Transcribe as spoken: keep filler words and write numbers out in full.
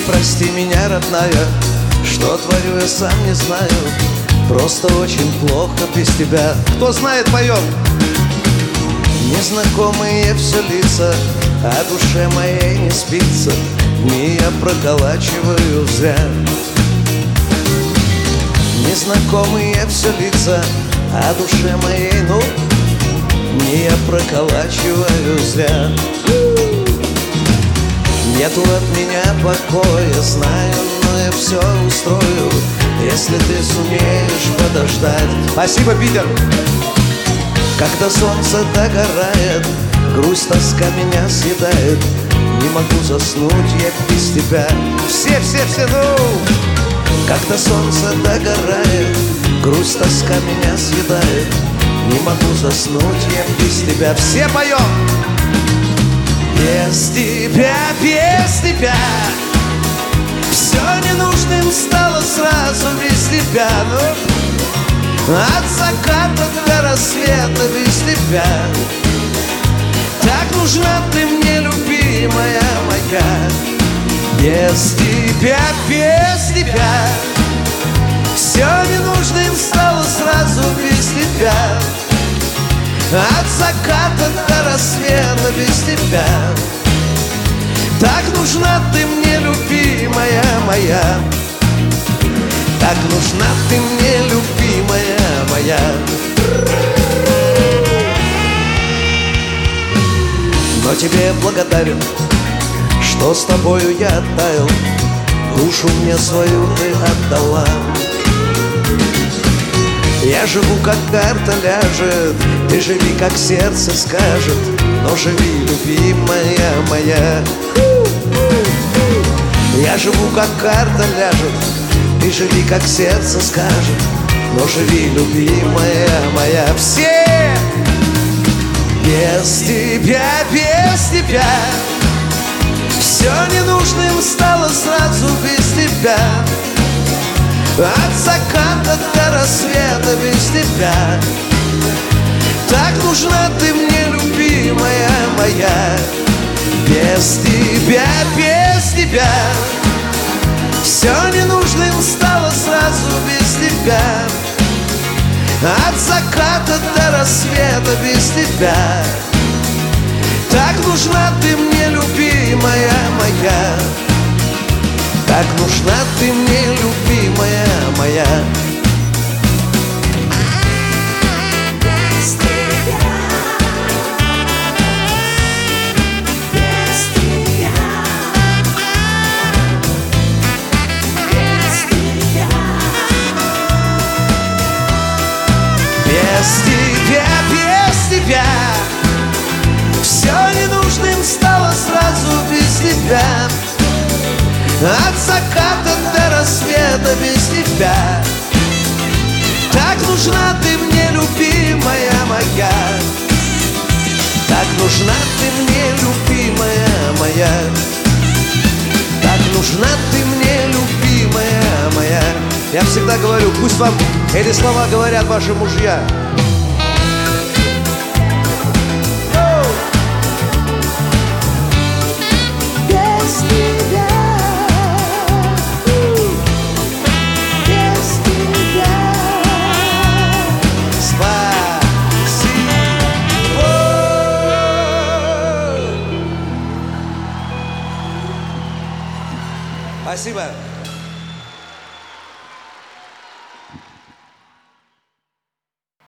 прости меня, родная, что творю я сам не знаю. Просто очень плохо без тебя. Кто знает, поем. Незнакомые все лица, а душе моей не спится. Дни я проколачиваю зря. Незнакомые все лица, а душе моей, ну, дни я проколачиваю зря. Нету от меня покоя, знаю, но я все устрою, если ты сумеешь подождать. Спасибо, Питер! Когда солнце догорает, грусть, тоска меня съедает. Не могу заснуть я без тебя. Все, все, все, ну! Когда солнце догорает, грусть, тоска меня съедает. Не могу заснуть я без тебя. Все поем! Без тебя, без тебя все ненужным стало сразу без тебя. Ну, от заката до рассвета без тебя. Так нужна ты мне, любимая моя. Без тебя, без тебя все ненужным стало сразу без тебя. От заката до рассвета без тебя. Так нужна ты мне, любимая моя. Так нужна ты мне, любимая моя. Но тебе благодарен, что с тобою я оттаял. Душу мне свою ты отдала. Я живу, как карта ляжет, ты живи, как сердце скажет. Но живи, любимая моя. Я живу, как карта ляжет, ты живи, как сердце скажет. Но живи, любимая моя. Все! Без тебя, без тебя все ненужным стало сразу без тебя. От заката до рассвета без тебя. Так нужна ты мне, любимая моя. Без тебя, без тебя все ненужным стало сразу без тебя. От заката до рассвета без тебя. Так нужна ты мне, любимая моя. Так нужна ты мне, любимая моя. Без тебя, без тебя, без тебя, без тебя, без тебя все ненужным стало сразу без тебя. От заката до рассвета без тебя. Так нужна ты мне, любимая моя. Так нужна ты мне, любимая моя. Так нужна ты мне, любимая моя. Я всегда говорю, пусть вам эти слова говорят ваши мужья. Спасибо.